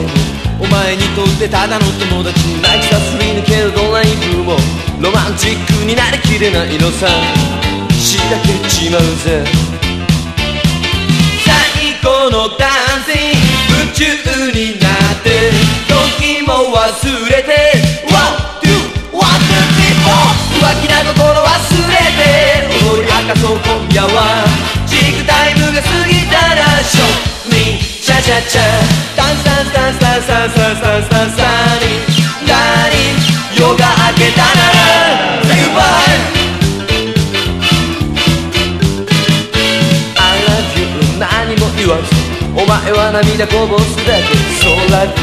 お前にとってただの友達泣きさすり抜けるドライブもロマンチックになりきれないのさしらけちまうぜ最高のダンスに夢中になって時も忘れて One, two, one, two, three, four 浮気な心忘れて踊り明かそう今夜はチークタイムが過ぎたらショッミーチャチャチャダンスダンスダンスダンスダンスダンスダンスダンスダンスダンス夜が明けたなら Say goodbye I love you 何も言わずお前は涙こぼすだけ So love